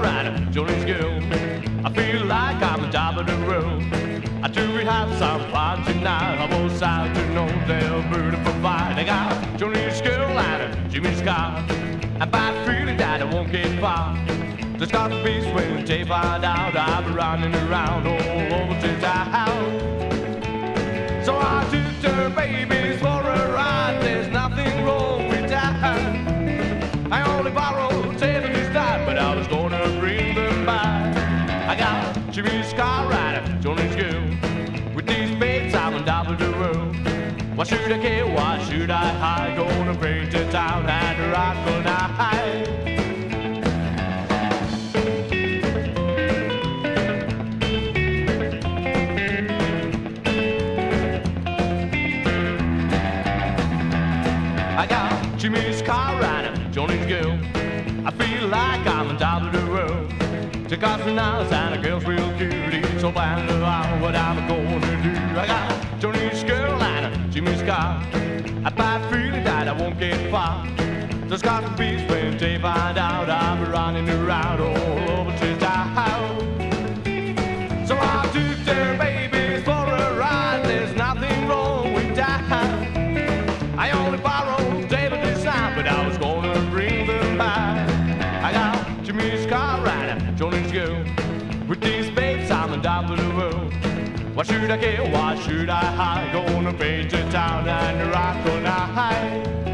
rider, Johnny's girl. I feel like I'm on top of the world. I do have some fun tonight. I was out to know they're beautiful fight. I got Johnny's girl and Jimmy's car. I'm bad feeling that I won't get far. There's got to be when they find out I'll be running around all over the town. So I took the babies for a ride. There's nothing wrong with that. I only borrowed 7 this time, but I was gonna bring them back. I got Jimmy's car rider, Johnny's girl. With these babes, I'm on top of the world. Why should I care? Why should I hide? Gonna paint the town and rock all night. I got Jimmy's car and Johnny's girl. I feel like I'm on top of the world. The cops are nice and the girl's real cute. It's so bad about what I'm gonna do. I got Johnny's girl and Jimmy's car. I bad feeling that I won't get far. There's got to be when they find out I'm running around all over the town. So I took their babies for a ride. There's nothing wrong with that. I only borrowed David this time, but I was gonna bring them back. I got Jimmy's car and Johnny's girl. With these babes, I'm on top of the world. Why should I care? Why should I hide? Gonna paint the town and rock all night.